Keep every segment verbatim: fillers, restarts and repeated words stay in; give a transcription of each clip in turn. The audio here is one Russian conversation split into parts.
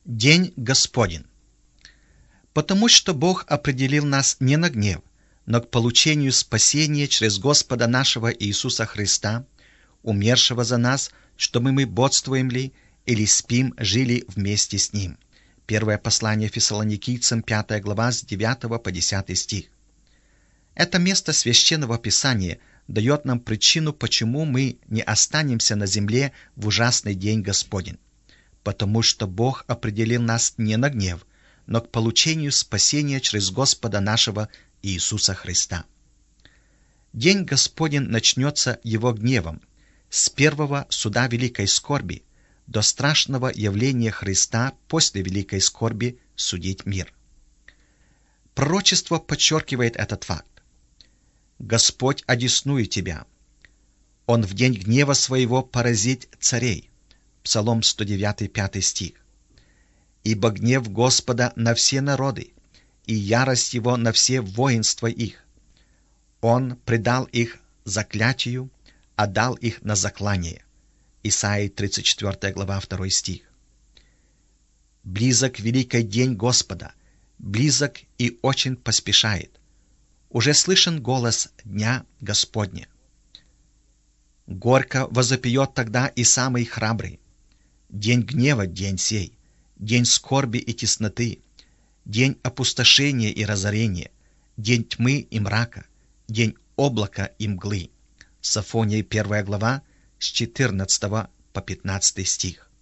День Господень. Потому что Бог определил нас не на гнев, но к получению спасения через Господа нашего Иисуса Христа, умершего за нас, чтобы мы бодствуем ли или спим, жили вместе с Ним. Первое послание Фессалоникийцам, пятая глава, с девятого по десятый стих. Это место Священного Писания дает нам причину, почему мы не останемся на земле в ужасный день Господень. Потому что Бог определил нас не на гнев, но к получению спасения через Господа нашего Иисуса Христа. День Господень начнется Его гневом, с первого суда великой скорби до страшного явления Христа после великой скорби судить мир. Пророчество подчеркивает этот факт. Господь одесную тебя. Он в день гнева своего поразит царей. Псалом сто девять, пятый стих. «Ибо гнев Господа на все народы, и ярость Его на все воинства их. Он предал их заклятию, отдал их на заклание». Исайя тридцать четвёртая глава, второй стих. «Близок великий день Господа, близок и очень поспешает. Уже слышен голос дня Господня. Горько возопьет тогда и самый храбрый. День гнева, день сей, день скорби и тесноты, день опустошения и разорения, день тьмы и мрака, день облака и мглы». Софония, первая глава, с четырнадцатого по пятнадцатый стих.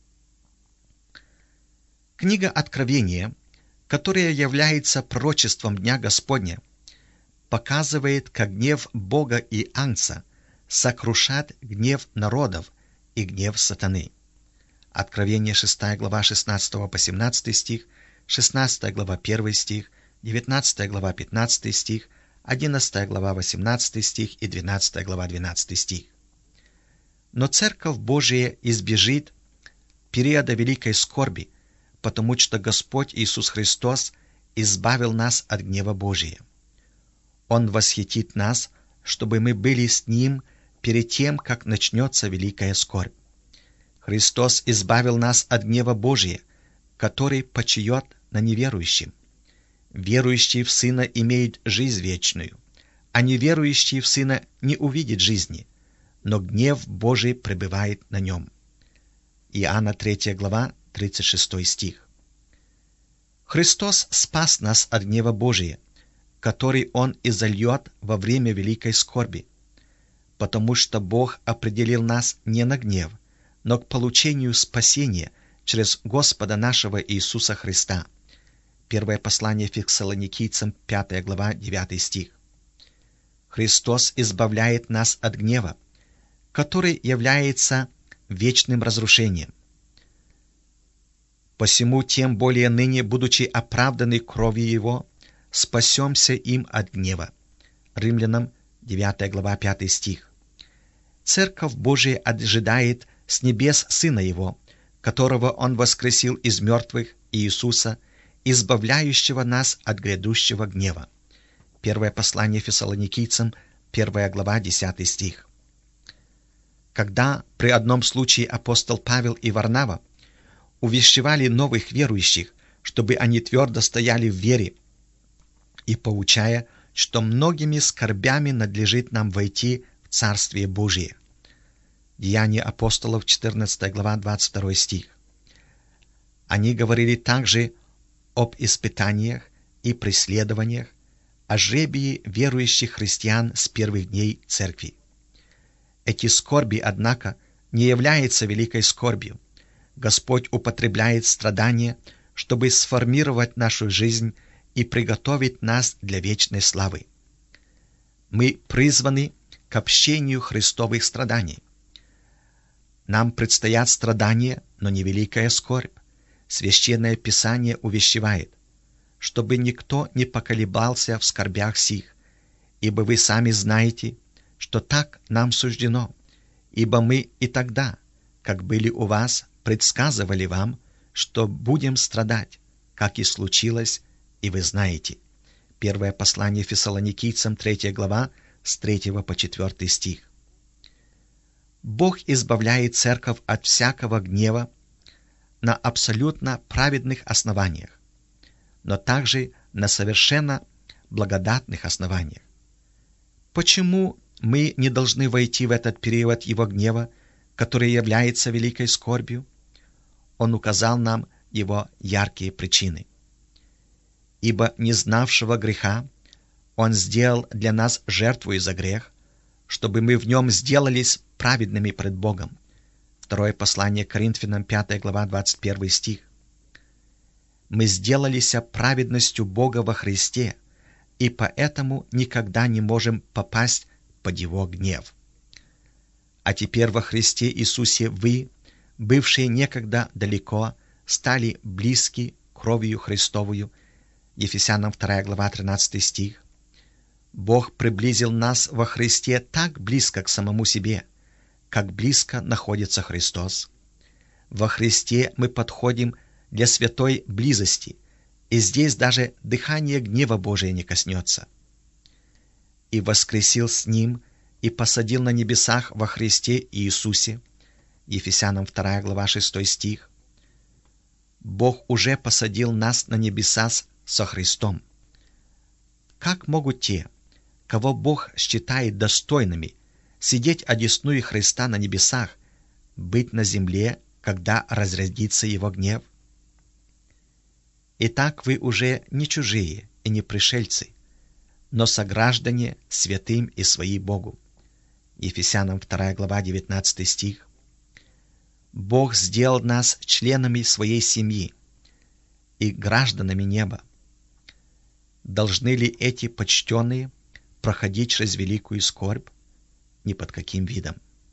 Книга Откровения, которая является пророчеством Дня Господня, показывает, как гнев Бога и Агнца сокрушат гнев народов и гнев сатаны. Откровение, шестая глава, шестнадцатого по семнадцатый стих, шестнадцатая глава, первый стих, девятнадцатая глава, пятнадцатый стих, одиннадцатая глава, восемнадцатый стих и двенадцатая глава, двенадцатый стих. Но Церковь Божия избежит периода великой скорби, потому что Господь Иисус Христос избавил нас от гнева Божия. Он восхитит нас, чтобы мы были с Ним перед тем, как начнется великая скорбь. Христос избавил нас от гнева Божия, который почиет на неверующем. Верующий в Сына имеет жизнь вечную, а неверующий в Сына не увидит жизни, но гнев Божий пребывает на нем. Иоанна третья глава, тридцать шестой стих. Христос спас нас от гнева Божия, который Он изольет во время великой скорби, потому что Бог определил нас не на гнев, но к получению спасения через Господа нашего Иисуса Христа. Первое послание Фессалоникийцам, пятая глава, девятый стих. Христос избавляет нас от гнева, который является вечным разрушением. Посему тем более ныне, будучи оправданы кровью Его, спасемся им от гнева. Римлянам, девятая глава, пятый стих. Церковь Божия ожидает с небес Сына Его, которого Он воскресил из мертвых, Иисуса, избавляющего нас от грядущего гнева. Первое послание Фессалоникийцам, первая глава, десятый стих. Когда при одном случае апостол Павел и Варнава увещевали новых верующих, чтобы они твердо стояли в вере, и поучая, что многими скорбями надлежит нам войти в Царствие Божие. Деяния апостолов, четырнадцатая глава, двадцать второй стих. Они говорили также об испытаниях и преследованиях, о жребии верующих христиан с первых дней Церкви. Эти скорби, однако, не являются великой скорбью. Господь употребляет страдания, чтобы сформировать нашу жизнь и приготовить нас для вечной славы. Мы призваны к общению Христовых страданий. Нам предстоят страдания, но не великая скорбь. Священное Писание увещевает, чтобы никто не поколебался в скорбях сих, ибо вы сами знаете, что так нам суждено, ибо мы и тогда, как были у вас, предсказывали вам, что будем страдать, как и случилось, и вы знаете. Первое послание Фессалоникийцам, третья глава, с третьего по четвёртый стих. Бог избавляет церковь от всякого гнева, на абсолютно праведных основаниях, но также на совершенно благодатных основаниях. Почему мы не должны войти в этот период Его гнева, который является великой скорбью? Он указал нам его яркие причины. Ибо не знавшего греха Он сделал для нас жертву за грех, чтобы мы в нем сделались праведными пред Богом. Второе послание к Коринфянам, пятая глава, двадцать первый стих. Мы сделались праведностью Бога во Христе, и поэтому никогда не можем попасть под Его гнев. А теперь во Христе Иисусе вы, бывшие некогда далеко, стали близки кровью Христовую. Ефесянам вторая глава, тринадцатый стих. Бог приблизил нас во Христе так близко к самому себе, как близко находится Христос. Во Христе мы подходим для святой близости, и здесь даже дыхание гнева Божия не коснется. И воскресил с Ним, и посадил на небесах во Христе Иисусе. Ефесянам вторая глава, шестой стих. Бог уже посадил нас на небеса со Христом. Как могут те, кого Бог считает достойными, сидеть одесную Христа на небесах, быть на земле, когда разрядится Его гнев? Итак, вы уже не чужие и не пришельцы, но сограждане святым и свои Богу. Ефесянам вторая глава, девятнадцатый стих. Бог сделал нас членами своей семьи и гражданами неба. Должны ли эти почтенные проходить через великую скорбь? Ни под каким видом.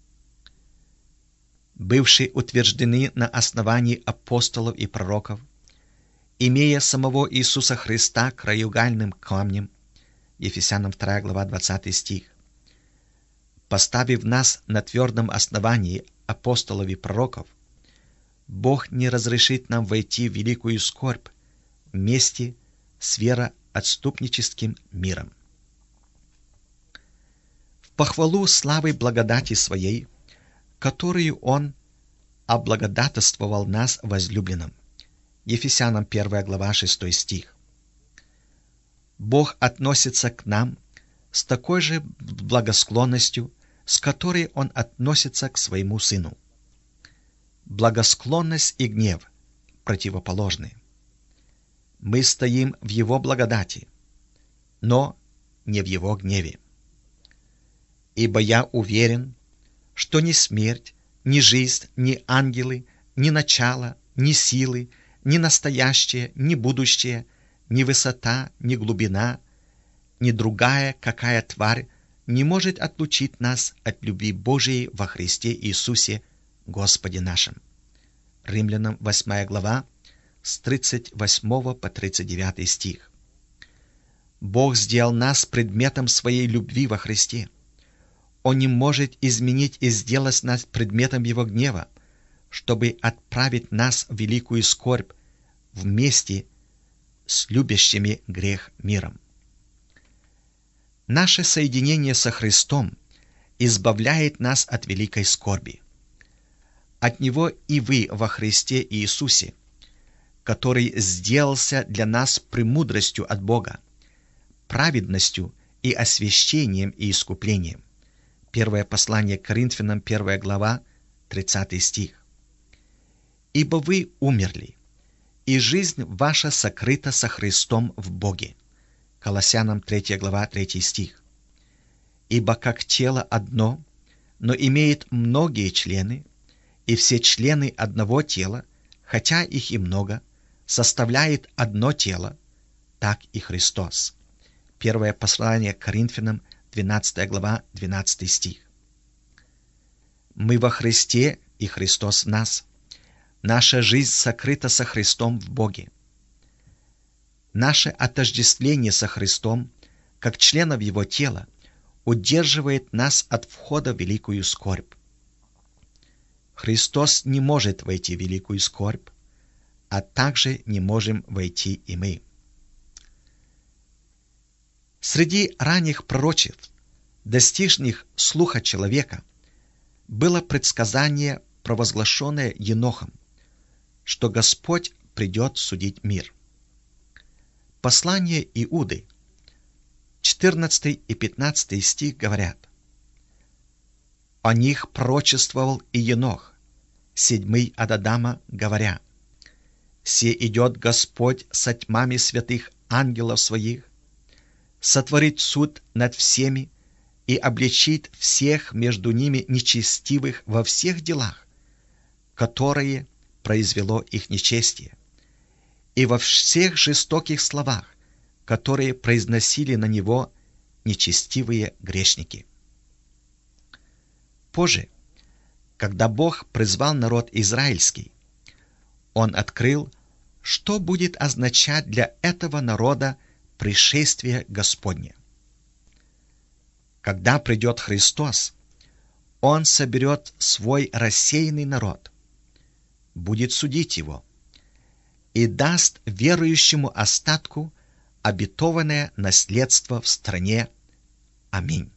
Бывшие утверждены на основании апостолов и пророков, имея самого Иисуса Христа краеугольным камнем. Ефесянам вторая глава, двадцатый стих. Поставив нас на твердом основании апостолов и пророков, Бог не разрешит нам войти в великую скорбь вместе с вероотступническим миром. В похвалу славы благодати Своей, которую Он облагодатствовал нас возлюбленным. Ефесянам первая глава, шестой стих. Бог относится к нам с такой же благосклонностью, с которой Он относится к Своему Сыну. Благосклонность и гнев противоположны. Мы стоим в Его благодати, но не в Его гневе. Ибо я уверен, что ни смерть, ни жизнь, ни ангелы, ни начало, ни силы, ни настоящее, ни будущее, ни высота, ни глубина, ни другая какая тварь не может отлучить нас от любви Божией во Христе Иисусе, Господе нашим. Римлянам восьмая глава, с тридцать восьмого по тридцать девятый стих. Бог сделал нас предметом Своей любви во Христе. Он не может изменить и сделать нас предметом Его гнева, чтобы отправить нас в великую скорбь вместе с любящими грех миром. Наше соединение со Христом избавляет нас от великой скорби. От Него и вы во Христе Иисусе, который сделался для нас премудростью от Бога, праведностью и освящением и искуплением. Первое послание к Коринфянам, первая глава, тридцатый стих. «Ибо вы умерли, и жизнь ваша сокрыта со Христом в Боге». Колоссянам третья глава, третий стих. «Ибо как тело одно, но имеет многие члены, и все члены одного тела, хотя их и много, составляет одно тело, так и Христос». Первое послание к Коринфянам, двенадцатая глава, двенадцатый стих. Мы во Христе, и Христос в нас. Наша жизнь сокрыта со Христом в Боге. Наше отождествление со Христом, как членов Его тела, удерживает нас от входа в великую скорбь. Христос не может войти в великую скорбь, а также не можем войти и мы. Среди ранних пророчеств, достигших слуха человека, было предсказание, провозглашенное Енохом. что Господь придет судить мир. Послание Иуды, четырнадцатый и пятнадцатый стих говорят: «О них пророчествовал и Енох, седьмый от Адама, говоря: се идет Господь со тьмами святых ангелов своих, сотворит суд над всеми и обличит всех между ними нечестивых во всех делах, которые произвело их нечестие, и во всех жестоких словах, которые произносили на него нечестивые грешники». Позже, когда Бог призвал народ израильский, Он открыл, что будет означать для этого народа пришествие Господне. Когда придет Христос, Он соберет свой рассеянный народ, будет судить его и даст верующему остатку обетованное наследство в стране. Аминь.